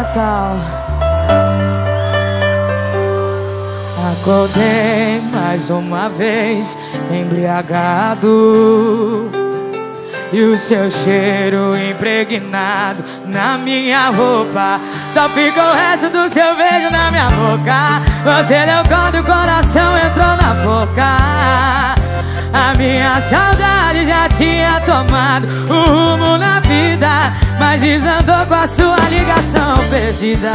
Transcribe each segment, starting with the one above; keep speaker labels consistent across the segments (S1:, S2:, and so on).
S1: Natal. Acordei mais uma vez embriagado, e o seu cheiro impregnado na minha roupa. Só fica o resto do seu beijo na minha boca. Você deu conta e o coração entrou na boca. A minha saudade já tinha tomado um rumo na vida, mas desandou com a sua ligação perdida.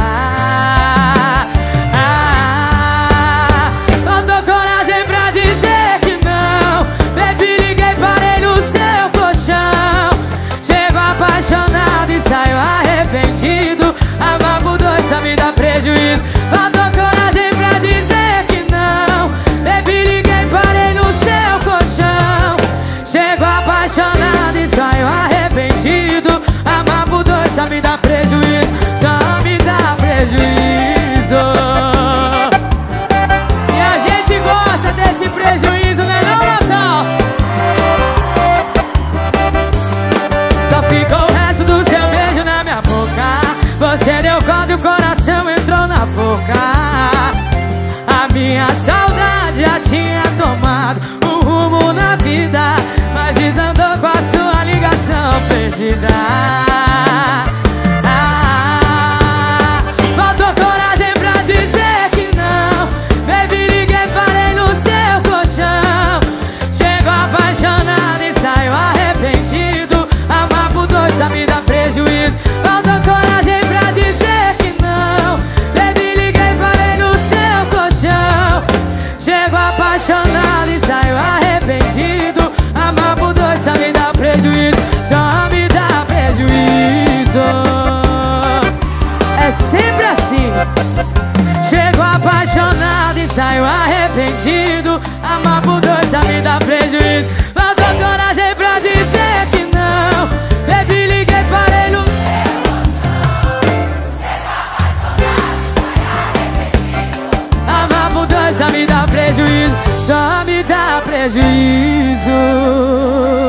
S1: Faltou coragem pra dizer que não. Baby, liguei, parei no seu colchão. Chego apaixonado e saio arrependido. Amar por dois só me dá prejuízo. Faltou coragem pra dizer que não. Baby, liguei, parei no seu colchão. Chego apaixonado e saio arrependido. Amar por dois só me dá prejuízo. Só me dá prejuízo. E a gente gosta desse prejuízo, né não, Natal? Só ficou o resto do seu beijo na minha boca. Você deu conta e o coração entrou na boca. A minha saudade já tinha tomado um rumo na vida, mas desandou com a sua ligação perdida. Faltou coragem pra dizer que não. Baby, liguei, parei no seu colchão. Chego apaixonado e saio arrependido. Amar por dois só me dá prejuízo. Faltou coragem pra dizer que não. Baby, liguei, parei no seu colchão. Chego apaixonado e saio arrependido. Amar por dois só me dá prejuízo. Só me dá prejuízo. É sempre assim. Chego apaixonado e saio arrependido. Amar por dois só me dá prejuízo. Faltou coragem pra dizer que não. Baby, liguei, parei no amar por dois só me dá prejuízo. Só me dá prejuízo.